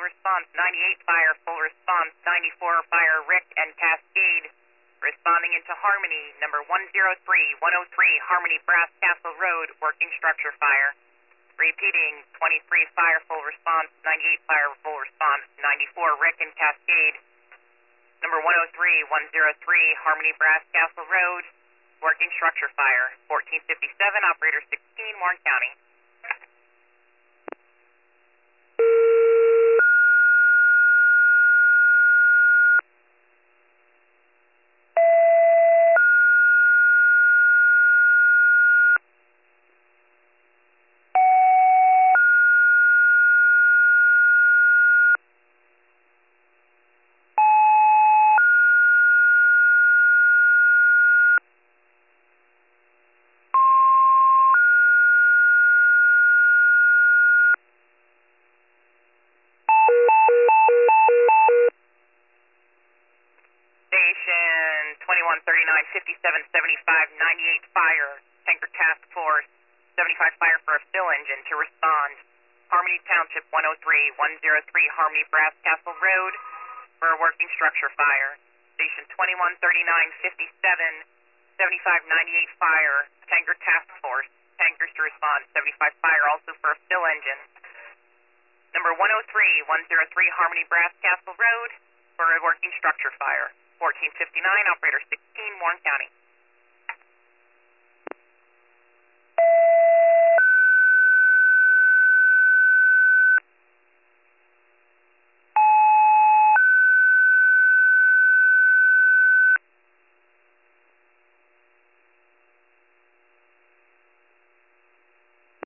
response 98 fire, full response 94 fire, Rick and Cascade. Responding into Harmony, number 103 Harmony Brass Castle Road, working structure fire. Repeating, 23 fire, full response, 98 fire, full response, 94 Rick and Cascade. Number 103 Harmony Brass Castle Road, working structure fire. 1457, operator 16, Warren County. Station 2139, 57, 75, 98 fire, tanker task force, 75 fire for a fill engine to respond. Harmony Township 103 Harmony Brass Castle Road for a working structure fire. Station 2139, 57, 75, 98 fire, tanker task force, tankers to respond. 75 fire also for a fill engine. Number 103 Harmony Brass Castle Road for a working structure fire. 1459, operator 16, Warren County.